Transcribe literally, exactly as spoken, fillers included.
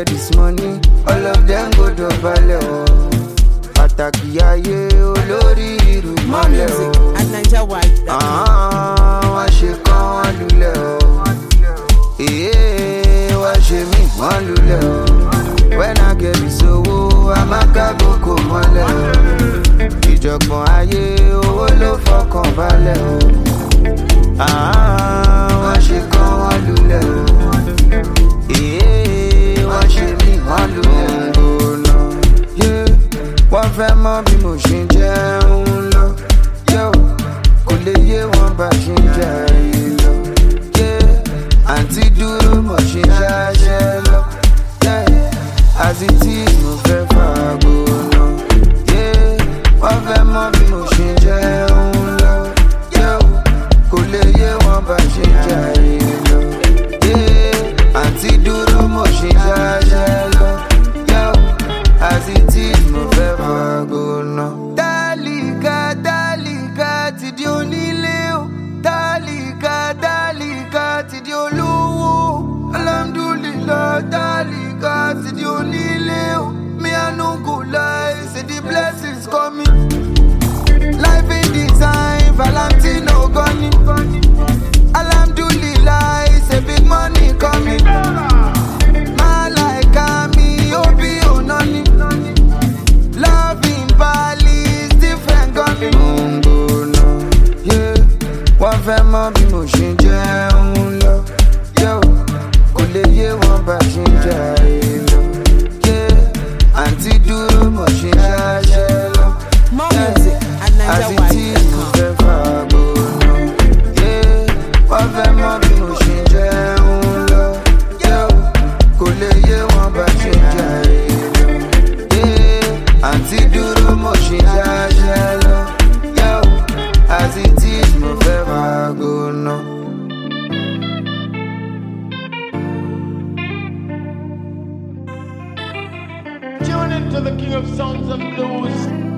get this money, all of them go to balẹ̀ o. Pàtàkì ayé olórí ìlú mọ́lẹ̀ o. Wọ́n ṣe kán wọ́n lulẹ̀ o. Èé wọ́n ṣe mí wọ́n lulẹ̀ o. When I get this owó, a máa kágò kò mọ́lẹ̀ o. Ìjọ̀gbọ̀n ayé owó ló fọkàn balẹ̀ o. Wọ́n ṣe kán wọ́n lulẹ̀ o. Èé wọ́n ṣe mí wọ́n lulẹ̀ o. Wọ́n fẹ́ mọ̀ bí mo ṣe ń jẹun lọ. Kò lè yé wọn bá ṣe ń jẹ ayé lọ. Àǹtí dúró mo ṣe ń ṣáṣẹ́ lọ. As it is, mo fẹ́ fàgò náà. Wọ́n fẹ́ mọ̀ bí mo ṣe ń jẹun lọ. Kò lè yé wọn bá ṣe ń jẹ ayé lọ. Àǹtí dúró mo ṣe ń ṣáṣẹ́ lọ. As it is, mo fẹ́ fàgò náà. Tálíkà tálíkà ti di onílé o. Tálíkà tálíkà ti di olówó. Alhamdulillah, tálíkà ti di onílé o. Me I no go lie, say the blessings coming. Life in design, Valentino Gunny. Alhamdulillah, say big money coming. My like me, Obi Onani. Love in Bali is different gunny. Mungo no, yeah. Wọ́n fẹ́ mọ̀ bí mo ṣe ń jẹun lọ. Kò lè yé wọn bá ṣe ń jẹ ayé lọ. Àǹtí dúró mo ṣe ń ṣáṣẹ́ lọ. As it is, mo fẹ́ fàgò náà. Wọ́n fẹ́ mọ̀ bí mo ṣe ń jẹun lọ. Kò lè yé wọn bá ṣe ń jẹ ayé lọ. Àǹtí dúró mo ṣe ń ṣáṣẹ́ lọ. As it is, mo fẹ́ fàgò náà. Tune into the King of Sounds and Blues.